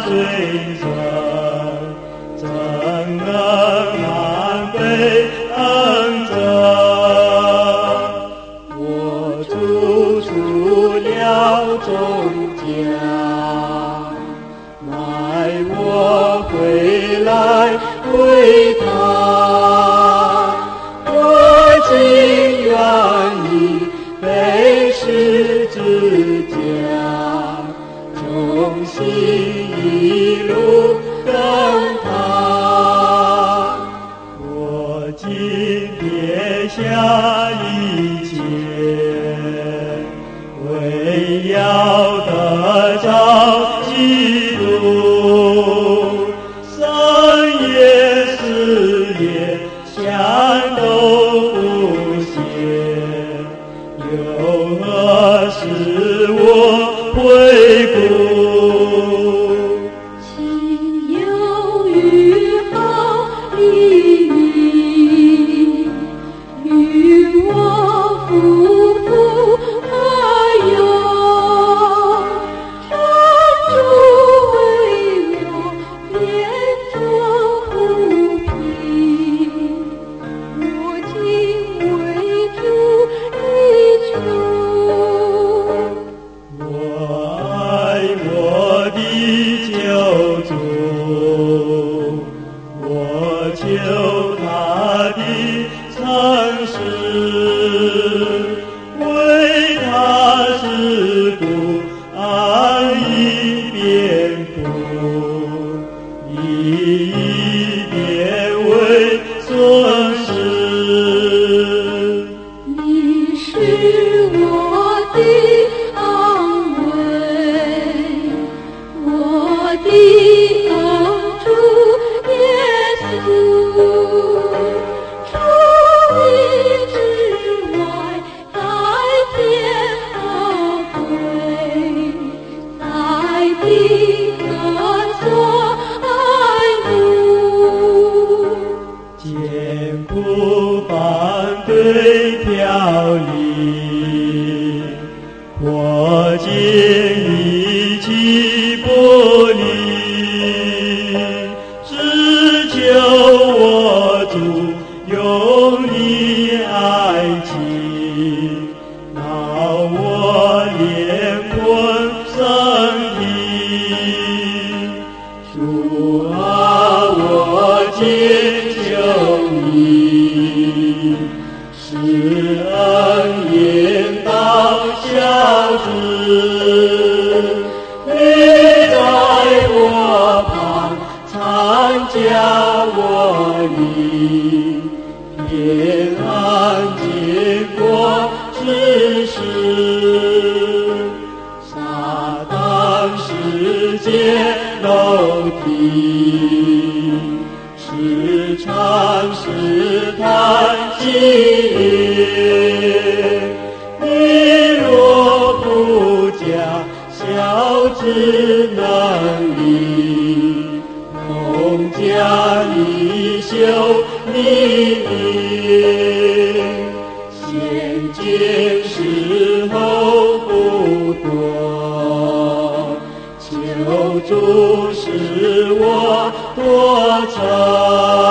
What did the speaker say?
罪人，怎能安被恩泽？我主出了重价，买我回来归他，我竟愿意背十字架，忠心一路跟他。我竟撇下一切，为要得着基督，三夜四夜想都不歇，又何时我回顾？ 情有余好利益，与我夫妇何用？天主为我编作护庇，我竟为主力求。 我爱我的救主，我求他的诚实，为他事故安以辩护，以便为损失。 你是我的安慰，我的恩主耶稣，除你之外，在天何归？在地何所爱慕？ 艰苦反对飘离，我竟一起不离，只求我主用你爱情，让我连魂身体。主啊，我接求你，施恩言道孝子，你在我旁参加我力，平安经过世事。撒旦世界楼梯，时常试探心灵。你若不加孝之能力，恐加你修你灵。现今时候不多，求主使我多成。